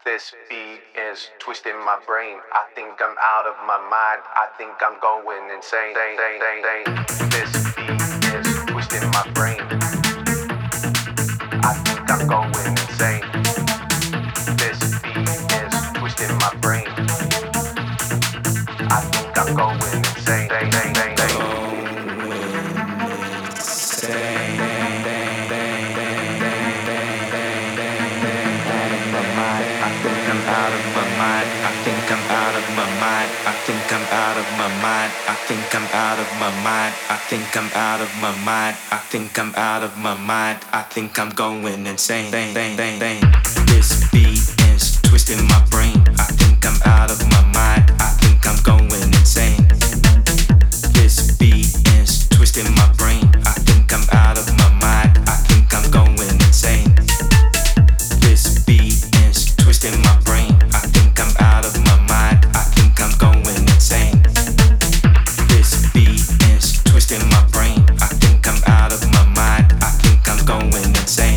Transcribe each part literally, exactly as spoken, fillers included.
This beat is twisting my brain. I think I'm out of my mind. I think I'm going insane. This beat is twisting my brain. I think I'm going insane. This beat is twisting my brain. I think I'm going insane. Out of my mind, I think I'm out of my mind. I think I'm out of my mind. I think I'm out of my mind. I think I'm out of my mind. I think I'm out of my mind. I think I'm going insane. This beat is twisting my brain. I think I'm out of my mind. I think I'm going insane. This beat is twisting my brain. I think I'm out of my mind. I think I'm going insane. This beat is twisting my brain. I think I'm out of my mind. I think I'm going insane. This beat is twisting my brain. I think I'm out of my mind. I think I'm going insane.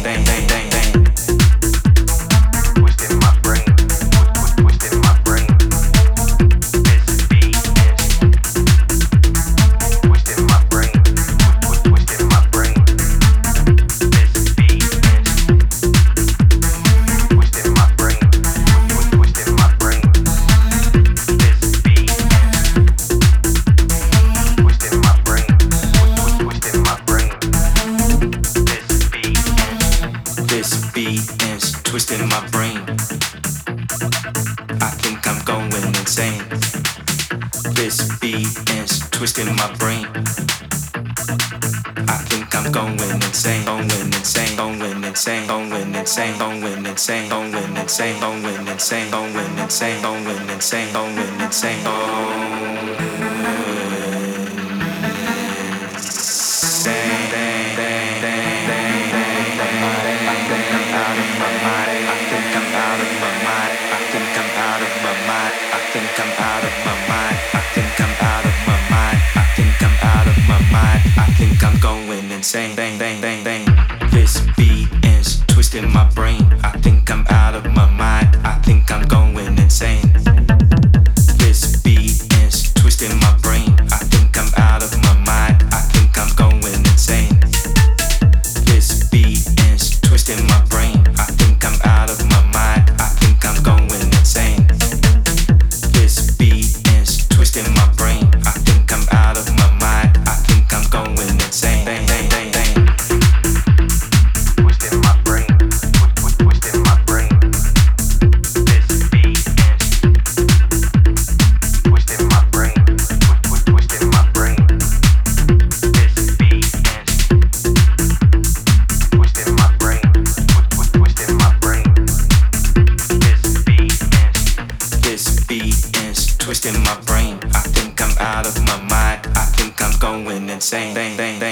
Twisting my brain. Twisting my brain. This beat is twisting my brain. Twisting my brain. This beat is twisting my brain. Twisting my brain. This beat twisting my brain. Twisting my brain. This beat This beat is twisting my brain. I think I'm going insane. This beat is twisting my brain. I think I'm going insane. Going insane. Going insane. Going insane. Going insane. Going insane. Going insane. Going insane. Going insane. Going insane. Insane. Bang, bang, bang, bang. This beat is twisting my brain. I think I'm out of my mind. I think I'm going insane. This beat is twisting my brain. I think I'm out of my mind. I think I'm going insane. This beat is twisting my brain. I think I'm out of my mind. I think I'm going insane. This beat is twisting my brain. I think I'm out of my mind. I think I'm going insane. Bang, bang, bang, bang. twisting my brain. Twisting my brain. This beat is twisting my brain. Twisting my brain. This beat is twisting my brain. Twisting my brain. This beat is This beat is twisting my brain. I think I'm out of my mind. I think I'm going insane. Bang, bang, bang.